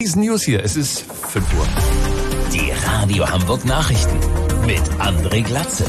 diesen News hier. Es ist 5 Uhr. Die Radio Hamburg Nachrichten mit André Glatze.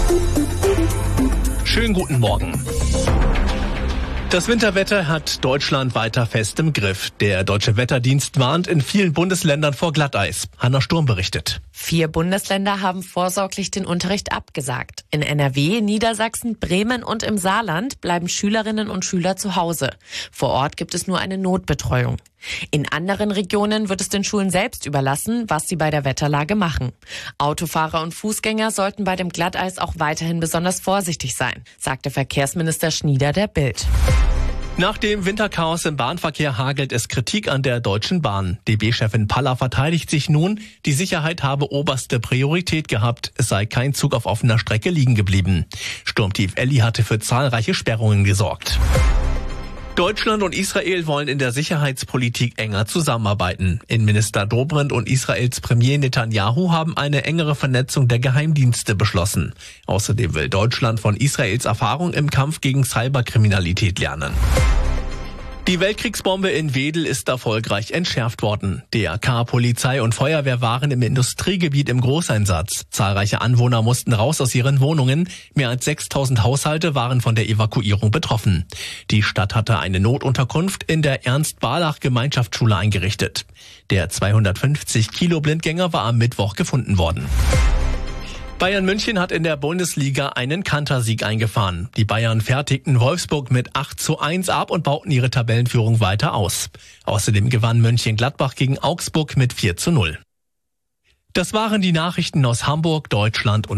Schönen guten Morgen. Das Winterwetter hat Deutschland weiter fest im Griff. Der Deutsche Wetterdienst warnt in vielen Bundesländern vor Glatteis. Hanna Sturm berichtet. 4 Bundesländer haben vorsorglich den Unterricht abgesagt. In NRW, Niedersachsen, Bremen und im Saarland bleiben Schülerinnen und Schüler zu Hause. Vor Ort gibt es nur eine Notbetreuung. In anderen Regionen wird es den Schulen selbst überlassen, was sie bei der Wetterlage machen. Autofahrer und Fußgänger sollten bei dem Glatteis auch weiterhin besonders vorsichtig sein, sagte Verkehrsminister Schnieder der Bild. Nach dem Winterchaos im Bahnverkehr hagelt es Kritik an der Deutschen Bahn. DB-Chefin Paller verteidigt sich nun, die Sicherheit habe oberste Priorität gehabt. Es sei kein Zug auf offener Strecke liegen geblieben. Sturmtief Elli hatte für zahlreiche Sperrungen gesorgt. Deutschland und Israel wollen in der Sicherheitspolitik enger zusammenarbeiten. Innenminister Dobrindt und Israels Premier Netanyahu haben eine engere Vernetzung der Geheimdienste beschlossen. Außerdem will Deutschland von Israels Erfahrung im Kampf gegen Cyberkriminalität lernen. Die Weltkriegsbombe in Wedel ist erfolgreich entschärft worden. DRK, Polizei und Feuerwehr waren im Industriegebiet im Großeinsatz. Zahlreiche Anwohner mussten raus aus ihren Wohnungen. Mehr als 6.000 Haushalte waren von der Evakuierung betroffen. Die Stadt hatte eine Notunterkunft in der Ernst-Barlach-Gemeinschaftsschule eingerichtet. Der 250-Kilo-Blindgänger war am Mittwoch gefunden worden. Bayern München hat in der Bundesliga einen Kantersieg eingefahren. Die Bayern fertigten Wolfsburg mit 8:1 ab und bauten ihre Tabellenführung weiter aus. Außerdem gewann Mönchengladbach gegen Augsburg mit 4:0. Das waren die Nachrichten aus Hamburg, Deutschland und